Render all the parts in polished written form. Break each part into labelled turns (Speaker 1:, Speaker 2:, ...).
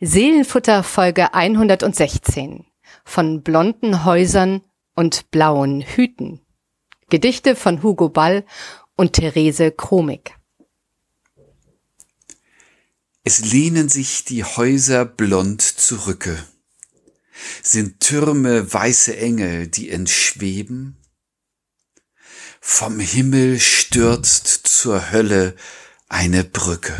Speaker 1: Seelenfutter Folge 116 von blonden Häusern und blauen Hüten. Gedichte von Hugo Ball und Therese Kromig.
Speaker 2: Es lehnen sich die Häuser blond zurücke, sind Türme weiße Engel, die entschweben. Vom Himmel stürzt zur Hölle eine Brücke.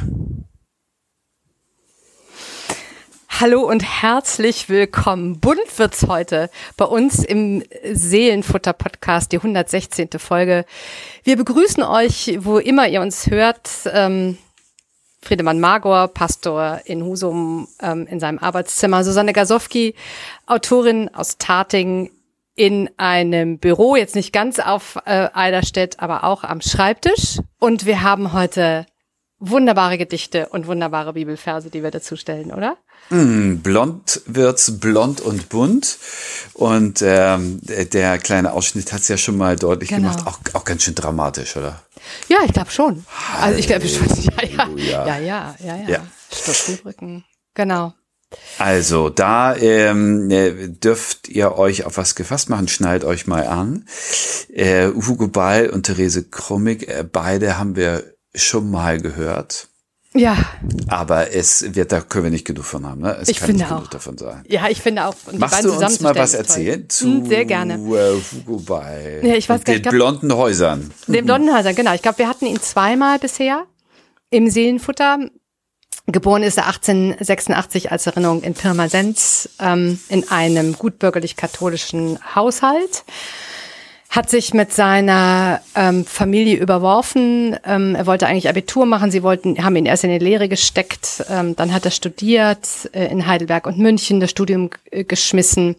Speaker 1: Hallo und herzlich willkommen. Bunt wird's heute bei uns im Seelenfutter-Podcast, die 116. Folge. Wir begrüßen euch, wo immer ihr uns hört. Friedemann Magor, Pastor in Husum, in seinem Arbeitszimmer. Susanne Gasowski, Autorin aus Tating, in einem Büro, jetzt nicht ganz auf Eiderstedt, aber auch am Schreibtisch. Und wir haben heute wunderbare Gedichte und wunderbare Bibelverse, die wir dazu stellen, oder?
Speaker 2: Blond wird's blond und bunt. Und der kleine Ausschnitt hat's ja schon mal deutlich gemacht. Auch ganz schön dramatisch, oder?
Speaker 1: Ja, ich glaube schon. Also ich glaube schon. Ja. Sturzbrücken. Genau.
Speaker 2: Also, da dürft ihr euch auf was gefasst machen, schnallt euch mal an. Hugo Ball und Therese Kromig, beide haben wir schon mal gehört.
Speaker 1: Ja.
Speaker 2: Aber da können wir nicht genug von haben, ne?
Speaker 1: Ich finde auch.
Speaker 2: Davon sein.
Speaker 1: Ja, ich finde auch. Und
Speaker 2: magst du uns mal was erzählen zu
Speaker 1: sehr gerne.
Speaker 2: Hugo Ball?
Speaker 1: Ja, ich weiß gar nicht,
Speaker 2: den blonden Häusern.
Speaker 1: Den blonden Häusern, genau. Ich glaube, wir hatten ihn zweimal bisher im Seelenfutter. Geboren ist er 1886 als Erinnerung in Pirmasens, in einem gutbürgerlich-katholischen Haushalt. Hat sich mit seiner Familie überworfen. Er wollte eigentlich Abitur machen. Haben ihn erst in die Lehre gesteckt. Dann hat er studiert in Heidelberg und München, das Studium geschmissen.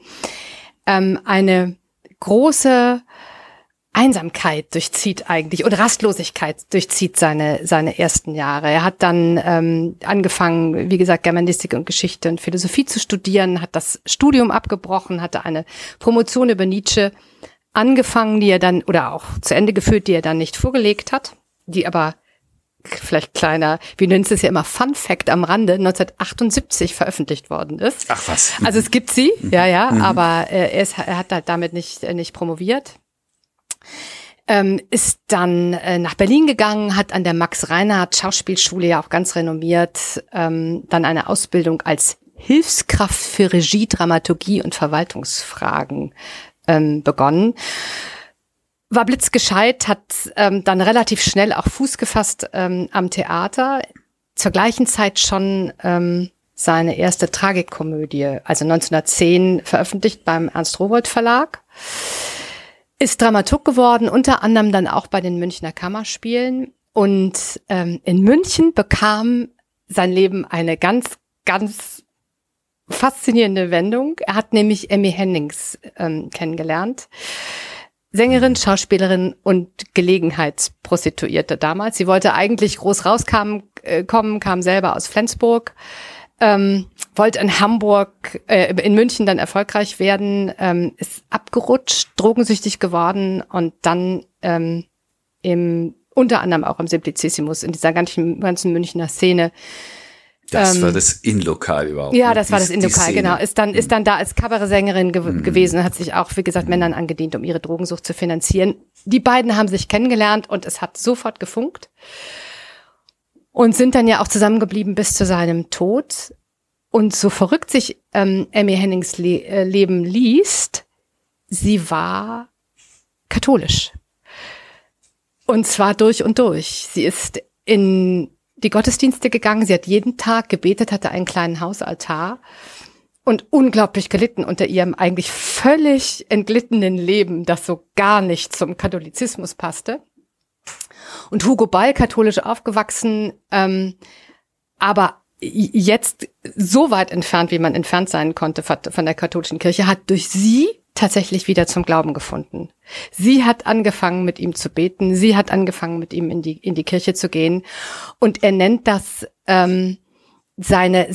Speaker 1: Eine große Einsamkeit durchzieht eigentlich und Rastlosigkeit durchzieht seine ersten Jahre. Er hat dann angefangen, wie gesagt, Germanistik und Geschichte und Philosophie zu studieren, hat das Studium abgebrochen, hatte eine Promotion über Nietzsche angefangen, die er dann, oder auch zu Ende geführt, die er dann nicht vorgelegt hat, die aber vielleicht kleiner, wir nennen es ja immer Fun Fact am Rande, 1978 veröffentlicht worden ist.
Speaker 2: Ach was.
Speaker 1: Also es gibt sie, aber er hat halt damit nicht promoviert. Ist dann nach Berlin gegangen, hat an der Max-Reinhardt-Schauspielschule, ja auch ganz renommiert, dann eine Ausbildung als Hilfskraft für Regie, Dramaturgie und Verwaltungsfragen begonnen. War blitzgescheit, hat dann relativ schnell auch Fuß gefasst am Theater. Zur gleichen Zeit schon seine erste Tragikkomödie, also 1910 veröffentlicht beim Ernst-Rowohlt Verlag. Ist Dramaturg geworden, unter anderem dann auch bei den Münchner Kammerspielen. Und in München bekam sein Leben eine ganz, ganz faszinierende Wendung. Er hat nämlich Emmy Hennings kennengelernt. Sängerin, Schauspielerin und Gelegenheitsprostituierte damals. Sie wollte eigentlich groß rauskommen, kam selber aus Flensburg, wollte in München dann erfolgreich werden, ist abgerutscht, drogensüchtig geworden und dann unter anderem auch im Simplicissimus, in dieser ganzen Münchner Szene.
Speaker 2: Das war das Innenlokal überhaupt.
Speaker 1: Ja, das war das Innenlokal, genau. Ist dann da als Kabarettsängerin gewesen, hat sich auch, wie gesagt, Männern angedient, um ihre Drogensucht zu finanzieren. Die beiden haben sich kennengelernt und es hat sofort gefunkt. Und sind dann ja auch zusammengeblieben bis zu seinem Tod. Und so verrückt sich Emmy Hennings Leben liest, sie war katholisch. Und zwar durch und durch. Sie ist in die Gottesdienste gegangen, sie hat jeden Tag gebetet, hatte einen kleinen Hausaltar und unglaublich gelitten unter ihrem eigentlich völlig entglittenen Leben, das so gar nicht zum Katholizismus passte. Und Hugo Ball, katholisch aufgewachsen, aber jetzt so weit entfernt, wie man entfernt sein konnte von der katholischen Kirche, hat durch sie tatsächlich wieder zum Glauben gefunden. Sie hat angefangen, mit ihm zu beten. Sie hat angefangen, mit ihm in die Kirche zu gehen. Und er nennt das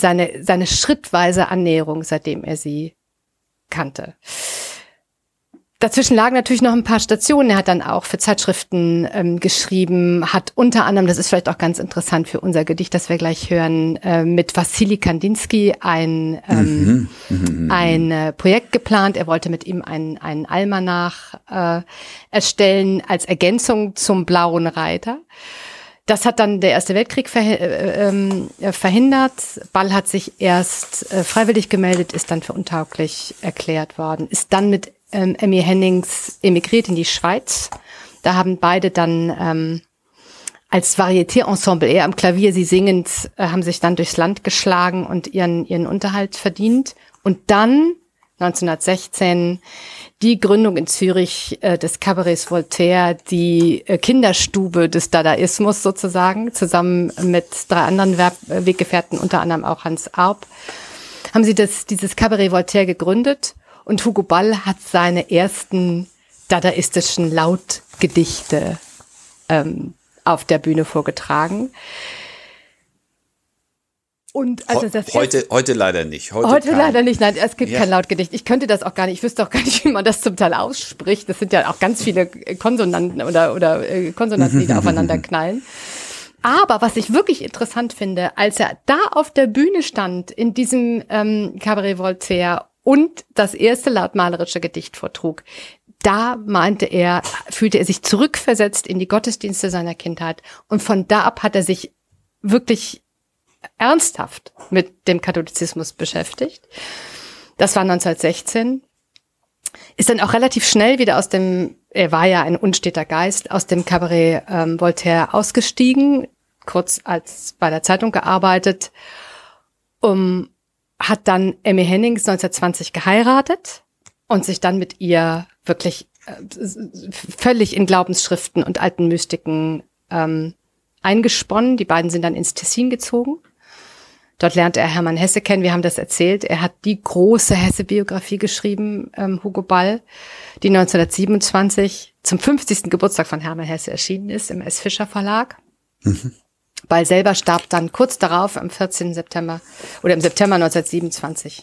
Speaker 1: seine schrittweise Annäherung, seitdem er sie kannte. Dazwischen lagen natürlich noch ein paar Stationen. Er hat dann auch für Zeitschriften geschrieben, hat unter anderem, das ist vielleicht auch ganz interessant für unser Gedicht, das wir gleich hören, mit Wassili Kandinsky ein Projekt geplant. Er wollte mit ihm einen Almanach erstellen als Ergänzung zum Blauen Reiter. Das hat dann der Erste Weltkrieg verhindert. Ball hat sich erst freiwillig gemeldet, ist dann für untauglich erklärt worden, ist dann mit Emmy Hennings emigriert in die Schweiz. Da haben beide dann als Varieté-Ensemble, er am Klavier, sie singend, haben sich dann durchs Land geschlagen und ihren Unterhalt verdient. Und dann 1916 die Gründung in Zürich des Cabarets Voltaire, die Kinderstube des Dadaismus sozusagen, zusammen mit 3 anderen Weggefährten, unter anderem auch Hans Arp, haben sie dieses Cabaret Voltaire gegründet. Und Hugo Ball hat seine ersten dadaistischen Lautgedichte auf der Bühne vorgetragen. Und also das
Speaker 2: heute leider nicht.
Speaker 1: Heute leider nicht. Nein, es gibt kein Lautgedicht. Ich könnte das auch gar nicht. Ich wüsste auch gar nicht, wie man das zum Teil ausspricht. Das sind ja auch ganz viele Konsonanten oder Konsonanten, die da aufeinander knallen. Aber was ich wirklich interessant finde, als er da auf der Bühne stand in diesem Cabaret Voltaire und das erste lautmalerische Gedicht vortrug, da fühlte er sich zurückversetzt in die Gottesdienste seiner Kindheit. Und von da ab hat er sich wirklich ernsthaft mit dem Katholizismus beschäftigt. Das war 1916. Ist dann auch relativ schnell wieder er war ja ein unsteter Geist, aus dem Cabaret Voltaire ausgestiegen, kurz als bei der Zeitung gearbeitet, hat dann Emmy Hennings 1920 geheiratet und sich dann mit ihr wirklich völlig in Glaubensschriften und alten Mystiken eingesponnen. Die beiden sind dann ins Tessin gezogen. Dort lernte er Hermann Hesse kennen, wir haben das erzählt. Er hat die große Hesse-Biografie geschrieben, Hugo Ball, die 1927 zum 50. Geburtstag von Hermann Hesse erschienen ist, im S. Fischer Verlag. Mhm. Ball selber starb dann kurz darauf, am 14. September oder im September 1927.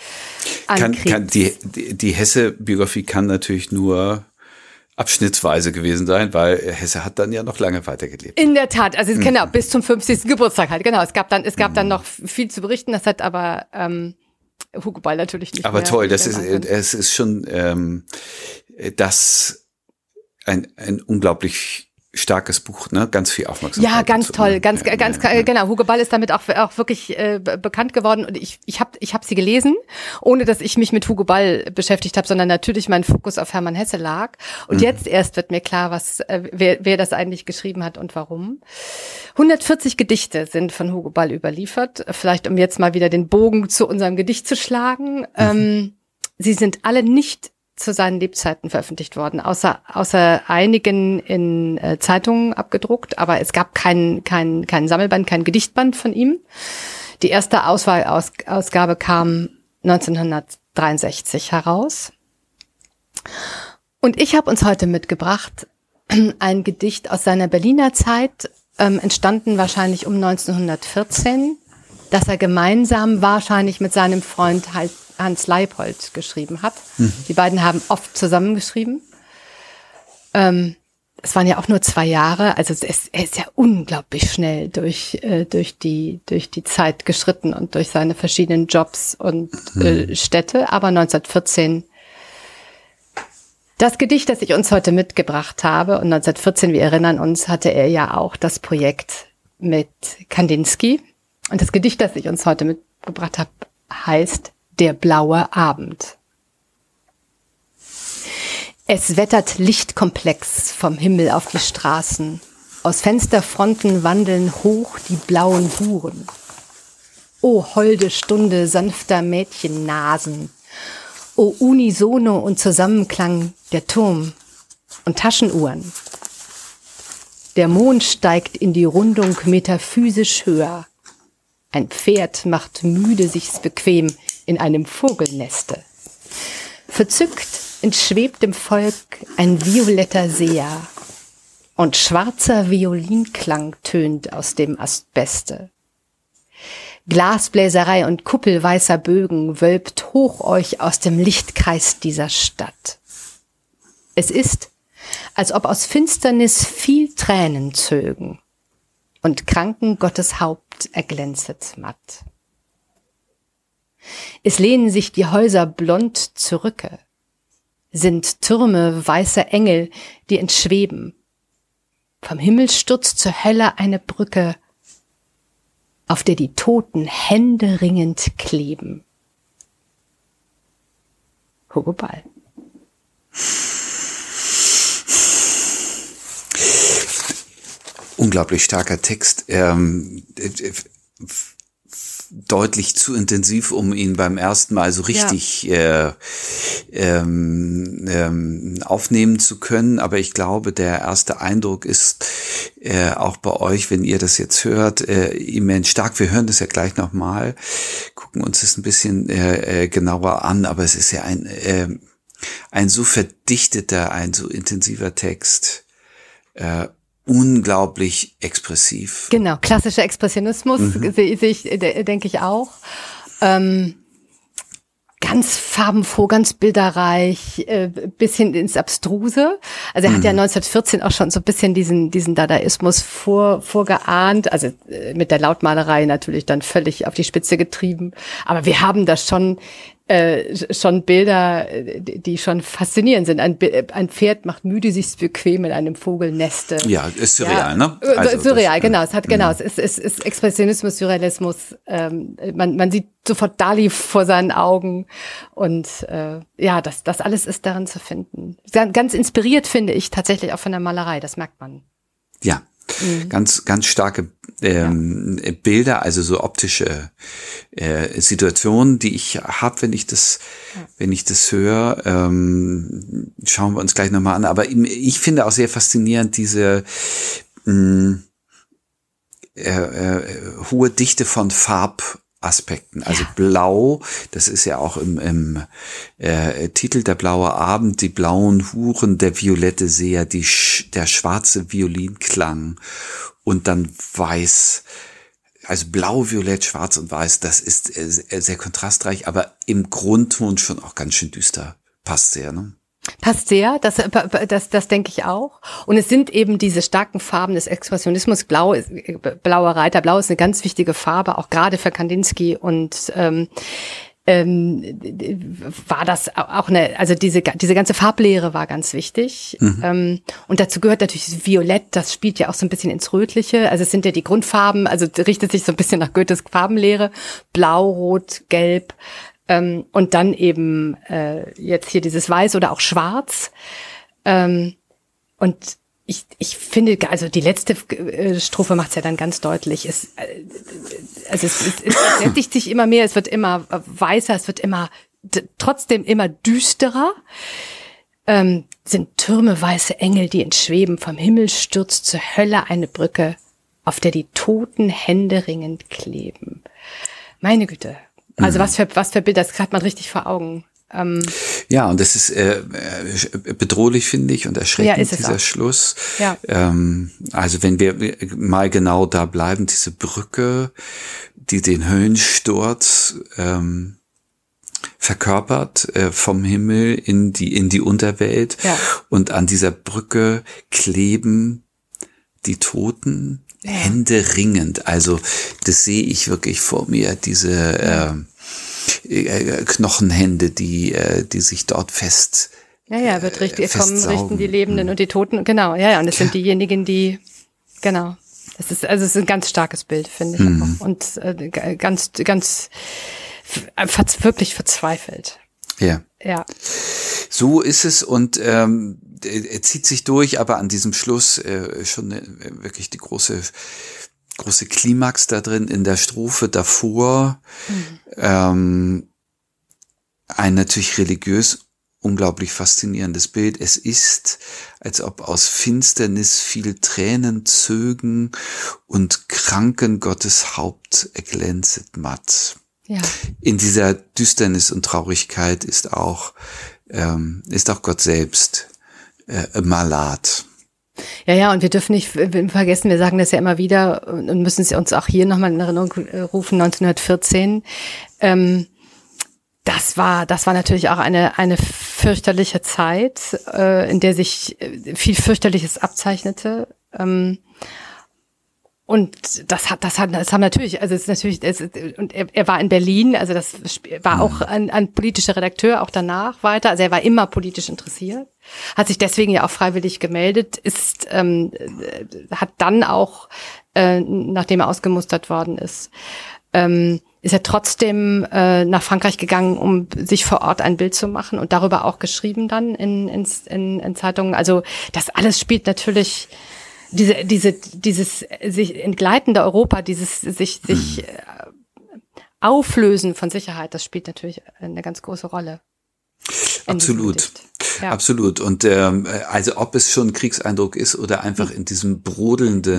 Speaker 2: Die Hesse-Biografie kann natürlich nur abschnittsweise gewesen sein, weil Hesse hat dann ja noch lange weitergelebt.
Speaker 1: In der Tat, also genau, bis zum 50. Geburtstag halt, genau. Es gab dann noch viel zu berichten, das hat aber Hugo Ball natürlich nicht.
Speaker 2: Aber toll, es ist schon ein unglaublich starkes Buch, ne? Ganz viel Aufmerksamkeit.
Speaker 1: Ja, ganz toll, ganz genau. Hugo Ball ist damit auch wirklich bekannt geworden und ich habe sie gelesen, ohne dass ich mich mit Hugo Ball beschäftigt habe, sondern natürlich mein Fokus auf Hermann Hesse lag. Und jetzt erst wird mir klar, wer das eigentlich geschrieben hat und warum. 140 Gedichte sind von Hugo Ball überliefert. Vielleicht, um jetzt mal wieder den Bogen zu unserem Gedicht zu schlagen. Sie sind alle nicht zu seinen Lebzeiten veröffentlicht worden, außer einigen in Zeitungen abgedruckt, aber es gab keinen Sammelband, kein Gedichtband von ihm. Die erste Ausgabe kam 1963 heraus. Und ich habe uns heute mitgebracht ein Gedicht aus seiner Berliner Zeit, entstanden wahrscheinlich um 1914, das er gemeinsam wahrscheinlich mit seinem Freund Hans Leipold geschrieben hat. Die beiden haben oft zusammengeschrieben. Es waren ja auch nur 2 Jahre, also er ist ja unglaublich schnell durch die Zeit geschritten und durch seine verschiedenen Jobs und Städte. Aber 1914, das Gedicht, das ich uns heute mitgebracht habe, und 1914, wir erinnern uns, hatte er ja auch das Projekt mit Kandinsky. Und das Gedicht, das ich uns heute mitgebracht habe, heißt Der blaue Abend. Es wettert lichtkomplex vom Himmel auf die Straßen. Aus Fensterfronten wandeln hoch die blauen Buren. O holde Stunde sanfter Mädchennasen. O Unisono und Zusammenklang der Turm und Taschenuhren. Der Mond steigt in die Rundung metaphysisch höher. Ein Pferd macht müde sich's bequem in einem Vogelneste. Verzückt entschwebt im Volk ein violetter Seher und schwarzer Violinklang tönt aus dem Asbeste. Glasbläserei und kuppelweißer Bögen wölbt hoch euch aus dem Lichtkreis dieser Stadt. Es ist, als ob aus Finsternis viel Tränen zögen und kranken Gottes Haupt erglänzet matt. Es lehnen sich die Häuser blond zurücke, sind Türme weißer Engel, die entschweben. Vom Himmel stürzt zur Hölle eine Brücke, auf der die Toten händeringend kleben. Hugo Ball.
Speaker 2: Unglaublich starker Text. Deutlich zu intensiv, um ihn beim ersten Mal so richtig aufnehmen zu können. Aber ich glaube, der erste Eindruck ist auch bei euch, wenn ihr das jetzt hört, immens stark. Wir hören das ja gleich nochmal, gucken uns das ein bisschen genauer an. Aber es ist ja ein so verdichteter, ein so intensiver Text. Unglaublich expressiv.
Speaker 1: Genau, klassischer Expressionismus sehe ich, denke ich auch. Ganz farbenfroh, ganz bilderreich, bisschen ins Abstruse. Also er hat ja 1914 auch schon so ein bisschen diesen Dadaismus vorgeahnt, also mit der Lautmalerei natürlich dann völlig auf die Spitze getrieben. Aber wir haben da schon Bilder, die schon faszinierend sind. Ein Pferd macht müde, sich's bequem in einem Vogelneste.
Speaker 2: Ja, ist surreal, ne?
Speaker 1: Also surreal, genau. Es ist Expressionismus, Surrealismus. Man sieht sofort Dali vor seinen Augen und das alles ist darin zu finden. Ganz inspiriert finde ich tatsächlich auch von der Malerei. Das merkt man.
Speaker 2: Ja. Ganz, ganz starke Bilder, also so optische Situationen, die ich habe, wenn ich das höre. Schauen wir uns gleich nochmal an. Aber ich finde auch sehr faszinierend diese hohe Dichte von Farbaspekten. Also Blau, das ist ja auch im Titel Der blaue Abend, die blauen Huren, der violette Seher, der schwarze Violinklang und dann Weiß. Also Blau, Violett, Schwarz und Weiß, das ist sehr kontrastreich, aber im Grundton schon auch ganz schön düster. Passt sehr, ne?
Speaker 1: Passt sehr, das denke ich auch. Und es sind eben diese starken Farben des Expressionismus. Blauer Reiter, Blau ist eine ganz wichtige Farbe, auch gerade für Kandinsky. Und war das auch also diese ganze Farblehre war ganz wichtig. Und dazu gehört natürlich das Violett, das spielt ja auch so ein bisschen ins Rötliche. Also es sind ja die Grundfarben, also richtet sich so ein bisschen nach Goethes Farbenlehre. Blau, Rot, Gelb. Und dann eben jetzt hier dieses Weiß oder auch Schwarz. Und ich finde, also die letzte Strophe macht es ja dann ganz deutlich. Es sättigt sich immer mehr, es wird immer weißer, es wird trotzdem immer düsterer. Sind Türme weiße Engel, die entschweben, vom Himmel stürzt zur Hölle eine Brücke, auf der die Toten händeringend kleben. Meine Güte. Also was für Bilder, das hat man richtig vor Augen.
Speaker 2: Ja, und das ist bedrohlich, finde ich, und erschreckend, dieser Schluss.
Speaker 1: Ja.
Speaker 2: Also wenn wir mal genau da bleiben, diese Brücke, die den Höllensturz verkörpert, vom Himmel in die Unterwelt. Ja. Und an dieser Brücke kleben die Toten, händeringend. Also das sehe ich wirklich vor mir, diese Knochenhände, die sich dort fest
Speaker 1: wird richtig, richten die Lebenden und die Toten, genau, und es sind diejenigen, die, genau. Es ist ein ganz starkes Bild, finde ich auch. Und ganz wirklich verzweifelt.
Speaker 2: Ja.
Speaker 1: Ja.
Speaker 2: So ist es und er zieht sich durch, aber an diesem Schluss schon wirklich die große Klimax da drin in der Strophe davor. Ein natürlich religiös unglaublich faszinierendes Bild. Es ist, als ob aus Finsternis viel Tränen zögen und kranken Gottes Haupt erglänzet matt. Ja. In dieser Düsternis und Traurigkeit ist auch Gott selbst malat.
Speaker 1: Ja, und wir dürfen nicht vergessen, wir sagen das ja immer wieder und müssen es uns auch hier nochmal in Erinnerung rufen, 1914. Das war natürlich auch eine fürchterliche Zeit, in der sich viel Fürchterliches abzeichnete. Und das haben natürlich, also es ist natürlich, und er war in Berlin, also das war auch ein politischer Redakteur auch danach weiter, also er war immer politisch interessiert, hat sich deswegen ja auch freiwillig gemeldet, hat dann auch, nachdem er ausgemustert worden ist er trotzdem nach Frankreich gegangen, um sich vor Ort ein Bild zu machen und darüber auch geschrieben dann in Zeitungen. Also das alles spielt natürlich dieses sich entgleitende Europa, dieses sich Auflösen von Sicherheit, das spielt natürlich eine ganz große Rolle.
Speaker 2: Absolut. Ja. Absolut. Und also ob es schon Kriegseindruck ist oder einfach in diesem brodelnden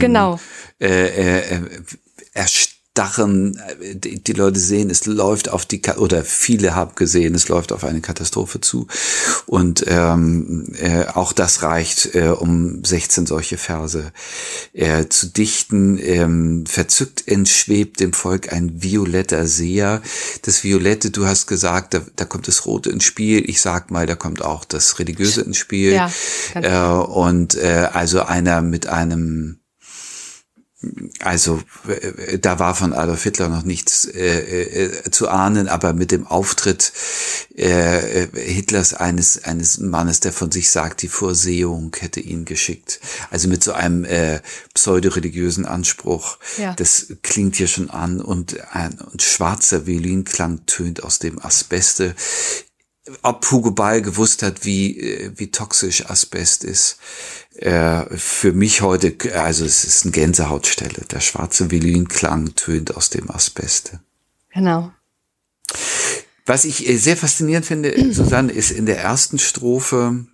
Speaker 2: Erstarren, die Leute sehen, es läuft oder viele haben gesehen, es läuft auf eine Katastrophe zu. Und auch das reicht, um 16 solche Verse zu dichten. Verzückt entschwebt dem Volk ein violetter Seher. Das Violette, du hast gesagt, da kommt das Rote ins Spiel. Ich sag mal, da kommt auch das Religiöse ins Spiel. Ja, also einer mit einem, also da war von Adolf Hitler noch nichts zu ahnen, aber mit dem Auftritt Hitlers eines Mannes, der von sich sagt, die Vorsehung hätte ihn geschickt. Also mit so einem pseudoreligiösen Anspruch. Ja. Das klingt hier schon an und schwarzer Violinklang tönt aus dem Asbeste. Ob Hugo Ball gewusst hat, wie toxisch Asbest ist, für mich heute, also es ist eine Gänsehautstelle. Der schwarze Violinklang tönt aus dem Asbeste.
Speaker 1: Genau.
Speaker 2: Was ich sehr faszinierend finde, Susanne, ist in der ersten Strophe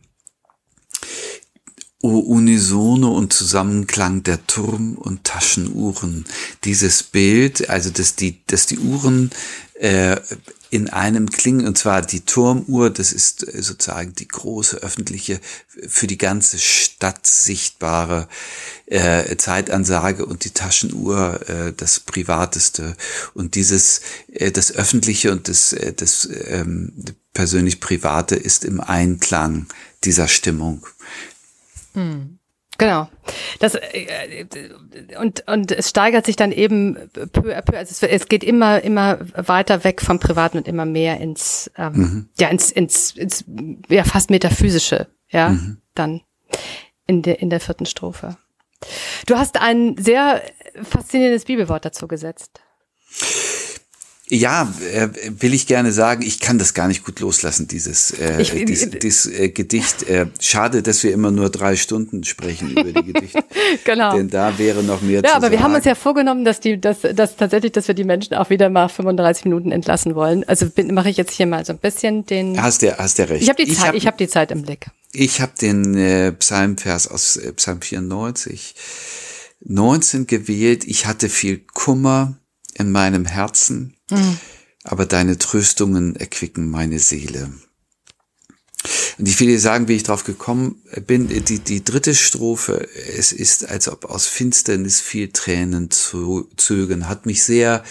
Speaker 2: unisono und Zusammenklang der Turm- und Taschenuhren. Dieses Bild, also dass die Uhren in einem klingen, und zwar die Turmuhr, das ist sozusagen die große öffentliche, für die ganze Stadt sichtbare Zeitansage, und die Taschenuhr das Privateste. Und das Öffentliche und das persönlich Private ist im Einklang dieser Stimmung.
Speaker 1: Genau. Und es steigert sich dann eben peu à peu, also es geht immer weiter weg vom Privaten und immer mehr ins fast Metaphysische, dann in der vierten Strophe. Du hast ein sehr faszinierendes Bibelwort dazu gesetzt.
Speaker 2: Ja, will ich gerne sagen, ich kann das gar nicht gut loslassen, dieses Gedicht. Schade, dass wir immer nur 3 Stunden sprechen über die Gedichte.
Speaker 1: Genau.
Speaker 2: Denn da wäre noch mehr zu sagen.
Speaker 1: Ja, aber wir haben uns ja vorgenommen, dass wir die Menschen auch wieder mal 35 Minuten entlassen wollen. Also mache ich jetzt hier mal so ein bisschen den.
Speaker 2: Hast du recht.
Speaker 1: Ich habe die Zeit im Blick.
Speaker 2: Ich habe den Psalmvers aus Psalm 94, 19 gewählt. Ich hatte viel Kummer in meinem Herzen, aber deine Tröstungen erquicken meine Seele. Und ich will dir sagen, wie ich drauf gekommen bin. Die dritte Strophe, es ist, als ob aus Finsternis viel Tränen zögen, hat mich sehr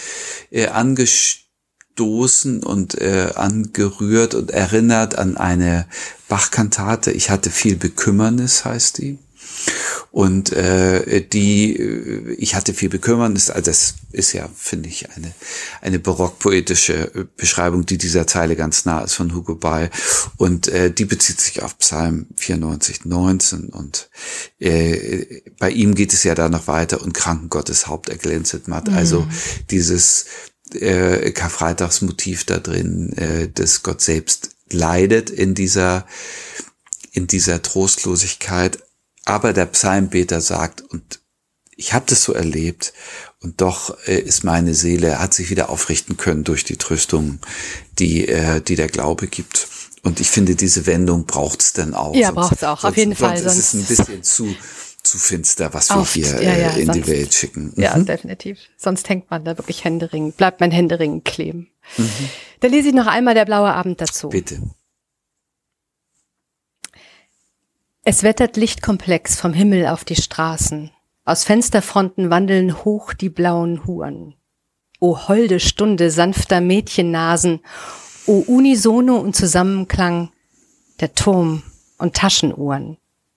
Speaker 2: angestoßen und angerührt und erinnert an eine Bach-Kantate. Ich hatte viel Bekümmernis, heißt die. Und ich hatte viel Bekümmernis, also das ist ja, finde ich, eine barockpoetische Beschreibung, die dieser Zeile ganz nah ist von Hugo Ball. Und die bezieht sich auf Psalm 94, 19. Und bei ihm geht es ja da noch weiter, und kranken Gottes Haupt erglänzet matt. Also dieses Karfreitagsmotiv da drin, dass Gott selbst leidet in dieser Trostlosigkeit. Aber der Psalmbeter sagt, und ich habe das so erlebt, und doch ist meine Seele, hat sich wieder aufrichten können durch die Tröstung, die der Glaube gibt. Und ich finde, diese Wendung braucht's dann auch.
Speaker 1: Ja, braucht's auch, auf jeden Fall.
Speaker 2: Sonst ist es ein bisschen zu finster, was wir hier in die Welt schicken.
Speaker 1: Ja, definitiv. Sonst bleibt mein Händeringen kleben. Da lese ich noch einmal der blaue Abend dazu.
Speaker 2: Bitte.
Speaker 1: Es wettert lichtkomplex vom Himmel auf die Straßen. Aus Fensterfronten wandeln hoch die blauen Huren. O holde Stunde sanfter Mädchennasen, O Unisono und Zusammenklang der Turm- und Taschenuhren.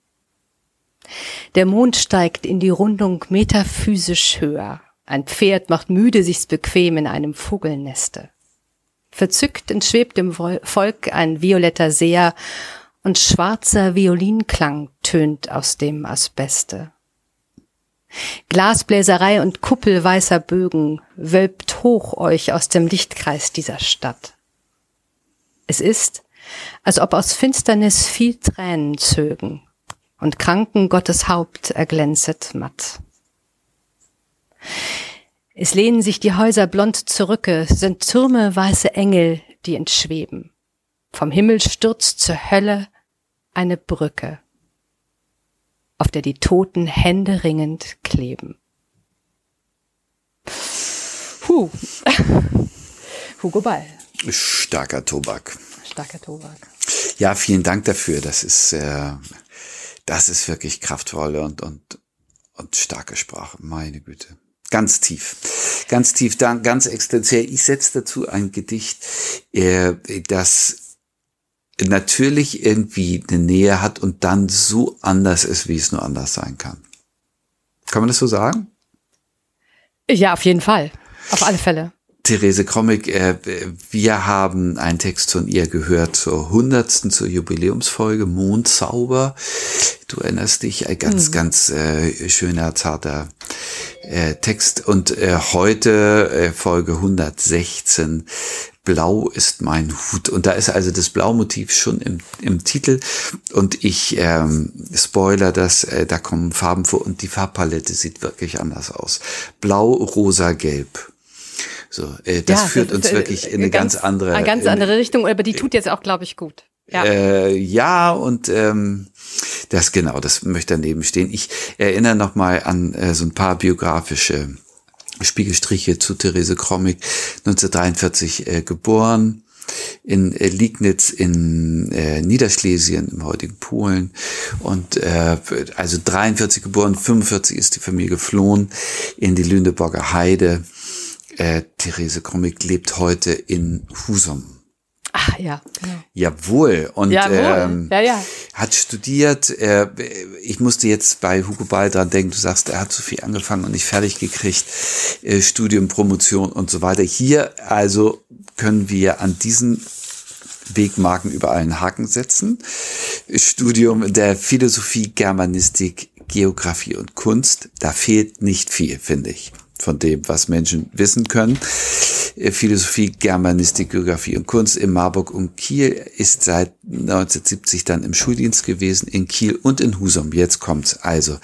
Speaker 1: Der Mond steigt in die Rundung metaphysisch höher. Ein Pferd macht müde sich's bequem in einem Vogelneste. Verzückt entschwebt im Volk ein violetter Seher und schwarzer Violinklang tönt aus dem Asbeste. Glasbläserei und Kuppel weißer Bögen wölbt hoch euch aus dem Lichtkreis dieser Stadt. Es ist, als ob aus Finsternis viel Tränen zögen und kranken Gottes Haupt erglänzet matt. Es lehnen sich die Häuser blond zurücke, sind Türme weiße Engel, die entschweben. Vom Himmel stürzt zur Hölle eine Brücke, auf der die Toten händeringend kleben. Hugo Ball.
Speaker 2: Starker Tobak.
Speaker 1: Starker Tobak.
Speaker 2: Ja, vielen Dank dafür. Das ist wirklich kraftvolle und starke Sprache. Meine Güte. Ganz tief, dann ganz existenziell. Ich setze dazu ein Gedicht, das natürlich irgendwie eine Nähe hat und dann so anders ist, wie es nur anders sein kann. Kann man das so sagen?
Speaker 1: Ja, auf jeden Fall. Auf alle Fälle.
Speaker 2: Therese Krommig, wir haben einen Text von ihr gehört zur 100. zur Jubiläumsfolge Mondzauber. Du erinnerst dich, ein ganz schöner, zarter Text. Und heute Folge 116, Blau ist mein Hut. Und da ist also das Blaumotiv schon im Titel. Und ich spoiler das, da kommen Farben vor und die Farbpalette sieht wirklich anders aus. Blau, rosa, gelb. So, das führt uns wirklich in eine ganz andere
Speaker 1: Richtung, aber die tut jetzt auch, glaube ich, gut.
Speaker 2: Ja, und das möchte daneben stehen. Ich erinnere nochmal an so ein paar biografische Spiegelstriche zu Therese Krommig, 1943 geboren, in Liegnitz in Niederschlesien im heutigen Polen und also 43 geboren, 45 ist die Familie geflohen in die Lüneburger Heide. Therese Krommig lebt heute in Husum.
Speaker 1: Ach ja, genau.
Speaker 2: Jawohl. Und hat studiert. Ich musste jetzt bei Hugo Ball dran denken, du sagst, er hat so viel angefangen und nicht fertig gekriegt. Studium, Promotion und so weiter. Hier also können wir an diesen Wegmarken überall einen Haken setzen. Studium der Philosophie, Germanistik, Geografie und Kunst. Da fehlt nicht viel, finde ich, von dem, was Menschen wissen können. Philosophie, Germanistik, Geografie und Kunst in Marburg und Kiel, ist seit 1970 dann im Schuldienst gewesen, in Kiel und in Husum. Jetzt kommt's also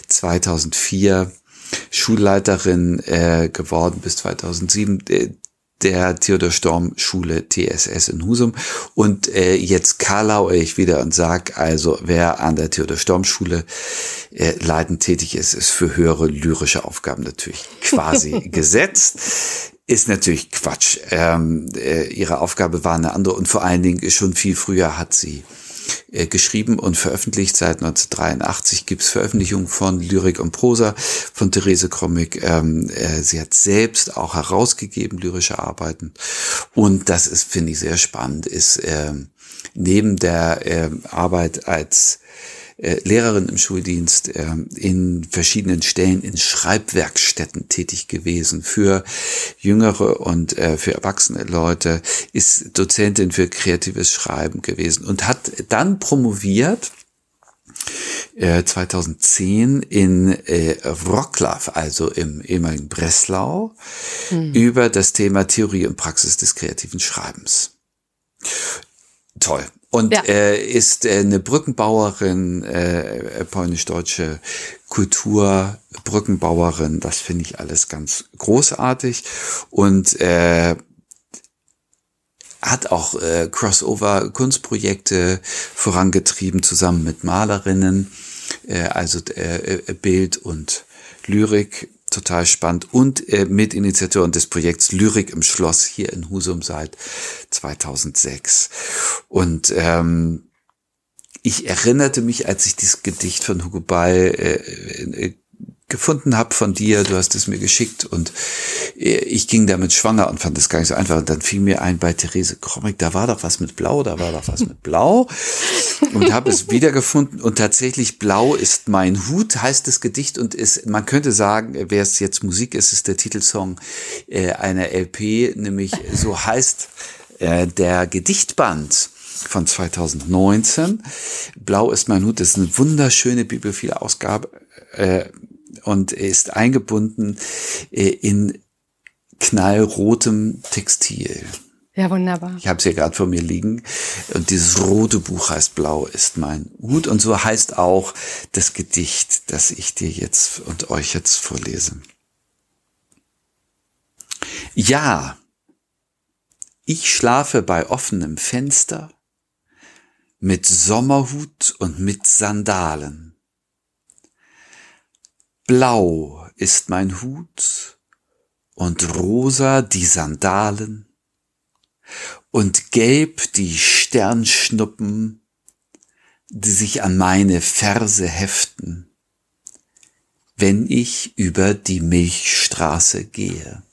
Speaker 2: 2004 Schulleiterin geworden bis 2007 der Theodor-Storm-Schule TSS in Husum. Und jetzt karlaue ich wieder und sag, also wer an der Theodor-Storm-Schule leitend tätig ist, ist für höhere lyrische Aufgaben natürlich quasi gesetzt. Ist natürlich Quatsch. Ihre Aufgabe war eine andere und vor allen Dingen schon viel früher hat sie geschrieben und veröffentlicht. Seit 1983 gibt es Veröffentlichungen von Lyrik und Prosa von Therese Krommig. Sie hat selbst auch herausgegeben lyrische Arbeiten und das ist, finde ich, sehr spannend, ist neben der Arbeit als Lehrerin im Schuldienst in verschiedenen Stellen in Schreibwerkstätten tätig gewesen für jüngere und für erwachsene Leute, ist Dozentin für kreatives Schreiben gewesen und hat dann promoviert 2010 in Wroclaw, also im ehemaligen Breslau, über das Thema Theorie und Praxis des kreativen Schreibens. Toll. Und ist eine Brückenbauerin, polnisch-deutsche Kulturbrückenbauerin. Das finde ich alles ganz großartig. Und hat auch Crossover-Kunstprojekte vorangetrieben, zusammen mit Malerinnen, also Bild und Lyrik. Total spannend und Mitinitiatorin des Projekts Lyrik im Schloss hier in Husum seit 2006. Und ich erinnerte mich, als ich dieses Gedicht von Hugo Ball gefunden habe von dir. Du hast es mir geschickt und ich ging damit schwanger und fand das gar nicht so einfach. Und dann fiel mir ein, bei Therese Krommig, da war doch was mit Blau und habe es wiedergefunden. Und tatsächlich, Blau ist mein Hut, heißt das Gedicht und ist, man könnte sagen, wer es jetzt Musik ist, ist der Titelsong einer LP, nämlich so heißt der Gedichtband von 2019. Blau ist mein Hut, das ist eine wunderschöne bibliophile Ausgabe und ist eingebunden in knallrotem Textil.
Speaker 1: Ja, wunderbar.
Speaker 2: Ich habe es hier gerade vor mir liegen und dieses rote Buch heißt Blau ist mein Hut und so heißt auch das Gedicht, das ich dir jetzt und euch jetzt vorlese. Ja, ich schlafe bei offenem Fenster mit Sommerhut und mit Sandalen. Blau ist mein Hut und rosa die Sandalen und gelb die Sternschnuppen, die sich an meine Ferse heften, wenn ich über die Milchstraße gehe.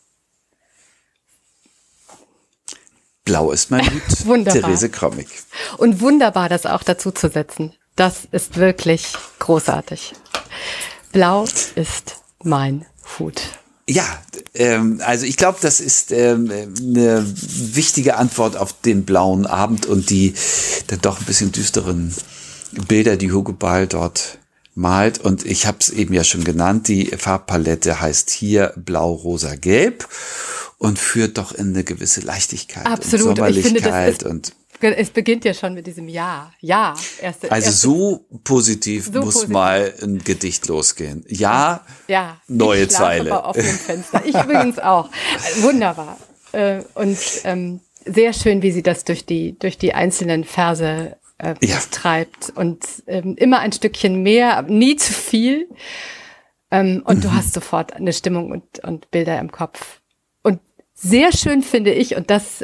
Speaker 2: Blau ist mein Hut,
Speaker 1: Wunderbar.
Speaker 2: Therese Krommig.
Speaker 1: Und wunderbar, das auch dazu zu setzen. Das ist wirklich großartig. Blau ist mein Hut.
Speaker 2: Ja, also ich glaube, das ist eine wichtige Antwort auf den blauen Abend und die dann doch ein bisschen düsteren Bilder, die Hugo Ball dort malt. Und ich habe es eben ja schon genannt, die Farbpalette heißt hier Blau, Rosa, Gelb und führt doch in eine gewisse Leichtigkeit.
Speaker 1: Absolut.
Speaker 2: Und Sommerlichkeit.
Speaker 1: Ich finde,
Speaker 2: und
Speaker 1: es beginnt ja schon mit diesem Ja. Ja.
Speaker 2: So positiv muss positiv. Mal ein Gedicht losgehen. Ja, neue
Speaker 1: ich schlafe
Speaker 2: Zeile.
Speaker 1: Bei offenem Fenster. Ich übrigens auch. Wunderbar. Und sehr schön, wie sie das durch die einzelnen Verse treibt. Und immer ein Stückchen mehr, nie zu viel. Und du hast sofort eine Stimmung und Bilder im Kopf. Und sehr schön finde ich, und das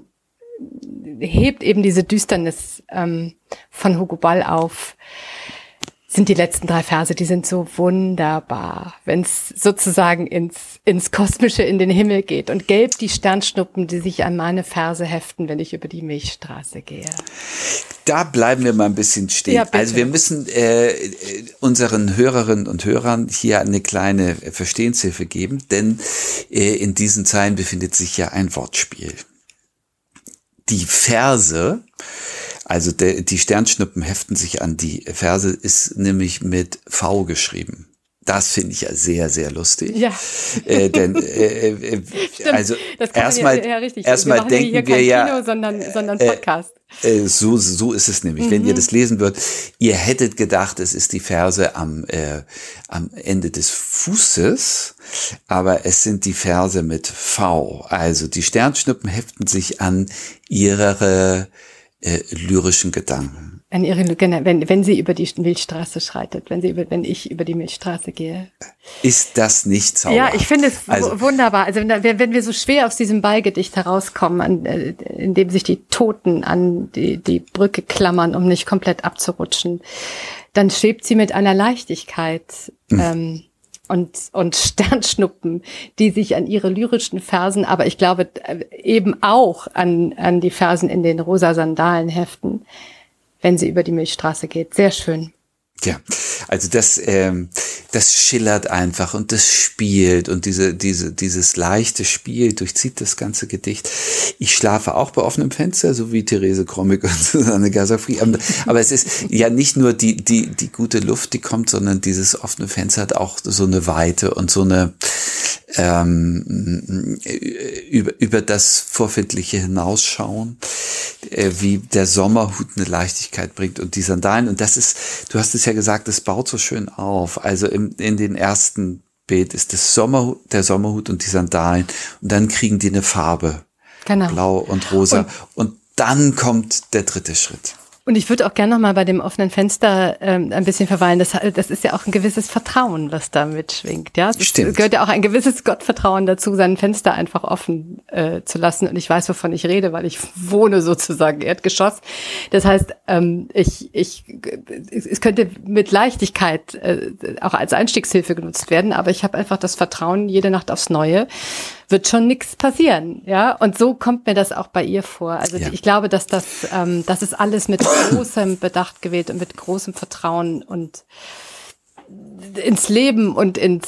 Speaker 1: hebt eben diese Düsternis von Hugo Ball auf, sind die letzten 3 Verse, die sind so wunderbar, wenn es sozusagen ins Kosmische, in den Himmel geht. Und gelb die Sternschnuppen, die sich an meine Ferse heften, wenn ich über die Milchstraße gehe. Da
Speaker 2: bleiben wir mal ein bisschen stehen. Ja, also wir müssen unseren Hörerinnen und Hörern hier eine kleine Verstehenshilfe geben, denn in diesen Zeilen befindet sich ja ein Wortspiel. Die Verse, also die Sternschnuppen heften sich an die Verse, ist nämlich mit V geschrieben. Das finde ich ja sehr, sehr lustig.
Speaker 1: Ja.
Speaker 2: Denn also erstmal denken wir ja,
Speaker 1: sondern Podcast.
Speaker 2: So ist es nämlich. Wenn ihr das lesen würdet, ihr hättet gedacht, es ist die Verse am Ende des Fußes, aber es sind die Verse mit V. Also die Sternschnuppen heften sich an ihre lyrischen Gedanken.
Speaker 1: Wenn sie über die Milchstraße schreitet, wenn ich über die Milchstraße gehe.
Speaker 2: Ist das nicht zauberhaft?
Speaker 1: Ja, ich finde es wunderbar. Also wenn wir so schwer aus diesem Ballgedicht herauskommen, in dem sich die Toten an die Brücke klammern, um nicht komplett abzurutschen, dann schwebt sie mit einer Leichtigkeit und Sternschnuppen, die sich an ihre lyrischen Versen, aber ich glaube eben auch an die Versen in den rosa Sandalen heften, wenn sie über die Milchstraße geht. Sehr schön.
Speaker 2: Ja, also das schillert einfach und das spielt und dieses leichte Spiel durchzieht das ganze Gedicht. Ich schlafe auch bei offenem Fenster, so wie Therese Krommig und Susanne Gasser-Fried. Aber es ist ja nicht nur die gute Luft, die kommt, sondern dieses offene Fenster hat auch so eine Weite und so eine über das Vorfindliche hinausschauen, wie der Sommerhut eine Leichtigkeit bringt und die Sandalen. Und das ist, du hast es ja gesagt, das baut so schön auf. Also in den ersten Bild ist der Sommerhut und die Sandalen und dann kriegen die eine Farbe.
Speaker 1: Genau.
Speaker 2: Blau und rosa. Und dann kommt der dritte Schritt.
Speaker 1: Und ich würde auch gerne noch mal bei dem offenen Fenster ein bisschen verweilen. Das ist ja auch ein gewisses Vertrauen, was da mitschwingt. Ja, es gehört ja auch ein gewisses Gottvertrauen dazu, sein Fenster einfach offen zu lassen. Und ich weiß, wovon ich rede, weil ich wohne sozusagen Erdgeschoss. Das heißt, es könnte mit Leichtigkeit auch als Einstiegshilfe genutzt werden. Aber ich habe einfach das Vertrauen, jede Nacht aufs Neue wird schon nichts passieren, ja. Und so kommt mir das auch bei ihr vor. Also ich glaube, dass das ist alles mit großem Bedacht gewählt und mit großem Vertrauen und ins Leben und in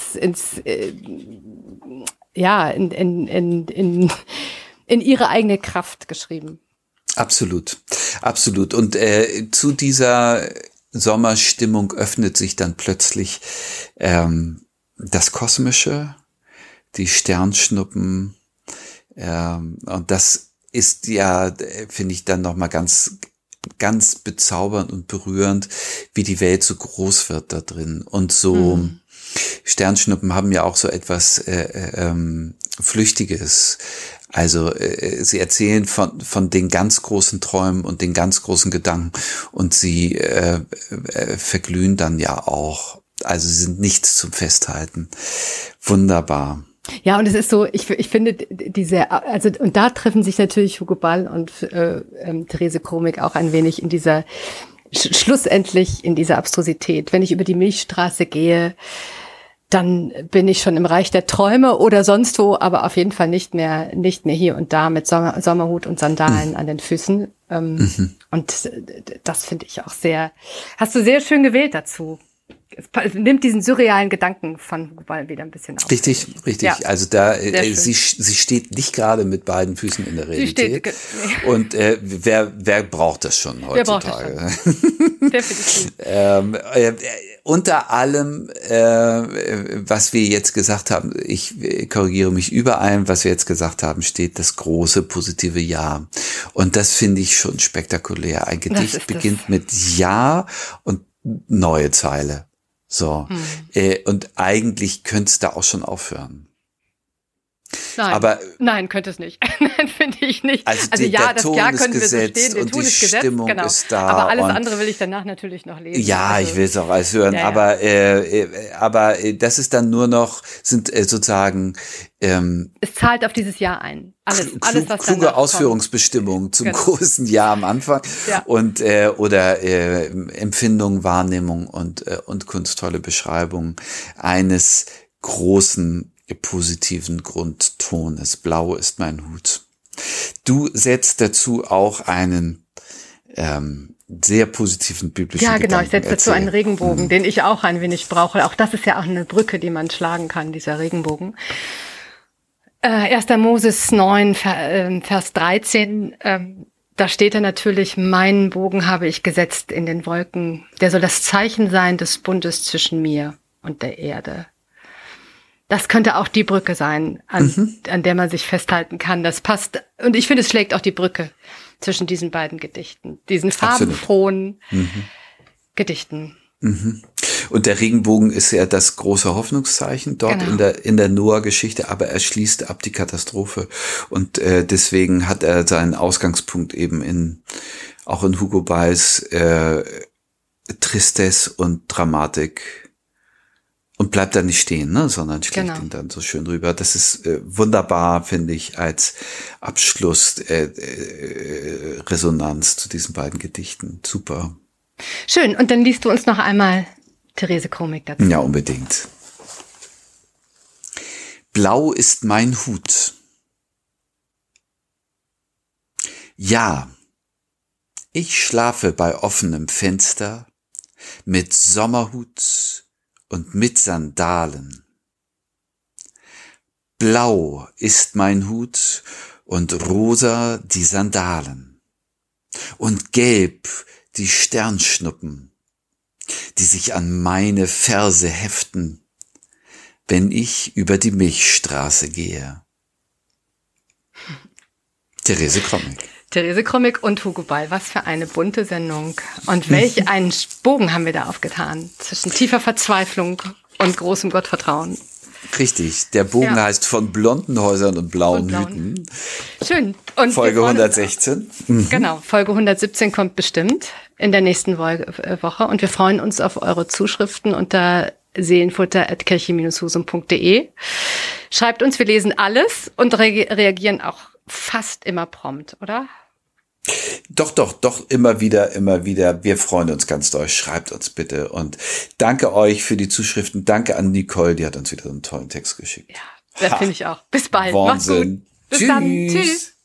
Speaker 1: ihre eigene Kraft geschrieben.
Speaker 2: Absolut, absolut. Und zu dieser Sommerstimmung öffnet sich dann plötzlich das Kosmische, die Sternschnuppen, und das ist ja, finde ich, dann nochmal ganz, ganz bezaubernd und berührend, wie die Welt so groß wird da drin. Und so Sternschnuppen haben ja auch so etwas Flüchtiges. Also sie erzählen von den ganz großen Träumen und den ganz großen Gedanken, und sie verglühen dann ja auch. Also sie sind nichts zum Festhalten. Wunderbar.
Speaker 1: Ja, und es ist so, ich finde und da treffen sich natürlich Hugo Ball und Therese Krommig auch ein wenig in dieser, schlussendlich in dieser Abstrusität. Wenn ich über die Milchstraße gehe, dann bin ich schon im Reich der Träume oder sonst wo, aber auf jeden Fall nicht mehr hier und da mit Sommerhut und Sandalen an den Füßen. Und das finde ich auch hast du sehr schön gewählt dazu. Es nimmt diesen surrealen Gedanken von Hugo Ball wieder ein bisschen auf.
Speaker 2: Richtig. Ja, also da sie steht nicht gerade mit beiden Füßen in der Realität. Und wer braucht das schon heutzutage? Wer braucht das schon? Definitiv. Unter allem, was wir jetzt gesagt haben, ich korrigiere mich überall, was wir jetzt gesagt haben, steht das große positive Ja. Und das finde ich schon spektakulär. Ein Gedicht beginnt mit Ja und neue Zeile. So. Und eigentlich könnte es da auch schon aufhören.
Speaker 1: Nein, könnte es nicht. Nein, finde ich nicht.
Speaker 2: Also ja, das Ja können wir so stehen, der Ton ist gesetzt, Stimmung genau. Ist da.
Speaker 1: Aber alles andere will ich danach natürlich noch lesen.
Speaker 2: Ja, also, ich will es auch alles hören. Ja. Aber das ist dann nur noch, sind sozusagen
Speaker 1: es zahlt auf dieses Jahr ein. Alles, was
Speaker 2: kluge Ausführungsbestimmungen zum großen Jahr am Anfang und oder Empfindung, Wahrnehmung und kunstvolle Beschreibung eines großen positiven Grundtones. Blau ist mein Hut. Du setzt dazu auch einen sehr positiven biblischen Gedanken. Ja, genau,
Speaker 1: ich setze dazu einen Regenbogen, den ich auch ein wenig brauche. Auch das ist ja auch eine Brücke, die man schlagen kann, dieser Regenbogen. 1. Moses 9, Vers 13, da steht er natürlich, meinen Bogen habe ich gesetzt in den Wolken. Der soll das Zeichen sein des Bundes zwischen mir und der Erde. Das könnte auch die Brücke sein, an der man sich festhalten kann. Das passt. Und ich finde, es schlägt auch die Brücke zwischen diesen beiden Gedichten, diesen farbenfrohen Gedichten.
Speaker 2: Und der Regenbogen ist ja das große Hoffnungszeichen dort in der Noah-Geschichte, aber er schließt ab die Katastrophe. Und deswegen hat er seinen Ausgangspunkt eben auch in Hugo Balls Tristesse und Dramatik. Und bleibt da nicht stehen, ne, sondern schlägt ihn dann so schön rüber. Das ist wunderbar, finde ich, als Abschluss Resonanz zu diesen beiden Gedichten. Super.
Speaker 1: Schön. Und dann liest du uns noch einmal Therese Krommig dazu.
Speaker 2: Ja, unbedingt. Blau ist mein Hut. Ja, ich schlafe bei offenem Fenster mit Sommerhut und mit Sandalen. Blau ist mein Hut und rosa die Sandalen und gelb die Sternschnuppen, die sich an meine Ferse heften, wenn ich über die Milchstraße gehe. Therese Krommig.
Speaker 1: Therese Krommig und Hugo Ball, was für eine bunte Sendung. Und welch einen Bogen haben wir da aufgetan zwischen tiefer Verzweiflung und großem Gottvertrauen.
Speaker 2: Richtig, der Bogen heißt von blonden Häusern und blauen Hüten.
Speaker 1: Schön. Und
Speaker 2: Folge 116.
Speaker 1: Genau, Folge 117 kommt bestimmt in der nächsten Woche. Und wir freuen uns auf eure Zuschriften unter seelenfutter@kirche-husum.de. Schreibt uns, wir lesen alles und reagieren auch fast immer prompt, oder?
Speaker 2: Doch, immer wieder. Wir freuen uns ganz doll. Schreibt uns bitte. Und danke euch für die Zuschriften. Danke an Nicole, die hat uns wieder so einen tollen Text geschickt.
Speaker 1: Ja, das finde ich auch. Bis bald.
Speaker 2: Wahnsinn.
Speaker 1: Macht's gut. Bis dann. Tschüss.